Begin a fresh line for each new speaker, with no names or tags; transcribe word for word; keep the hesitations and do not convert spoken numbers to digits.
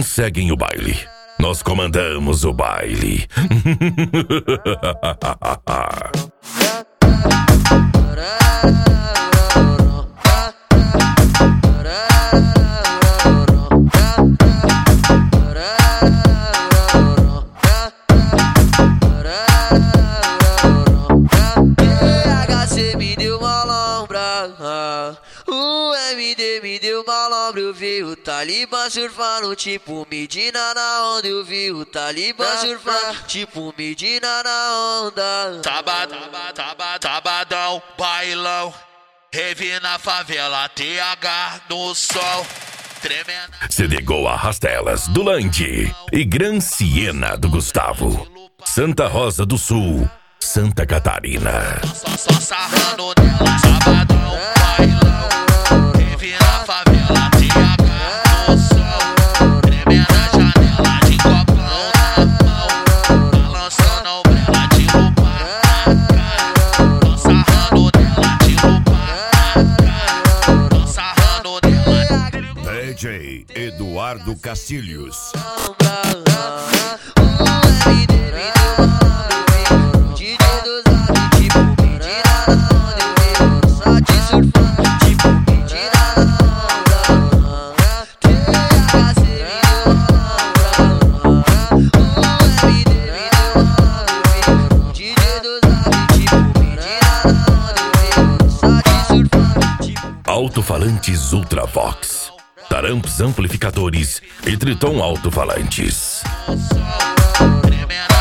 Alguns seguem o baile. Nós comandamos o baile.
O M D me deu malandro, eu vi o Talibã surfando, tipo Medina na onda. Eu vi o Talibã surfando, tipo Medina na onda.
Sábado, sábado, sabadão, bailão, rave na favela, T H no sol. Tremenda.
C D Gol Arrastelas do Landi e Gran Siena do Gustavo. Santa Rosa do Sul, Santa Catarina.
Só, só sarrando nela, sabadão, bailão, rave na favela, T H no sol. Tremenda janela de copão na mão, balançando a ombela de roupa na cara. Tô sarrando nela de roupa na cara. Tô sarrando nela.
D J Eduardo Castilhos. Alto-falantes Ultravox, Taramps amplificadores e Triton alto-falantes.
Tremenda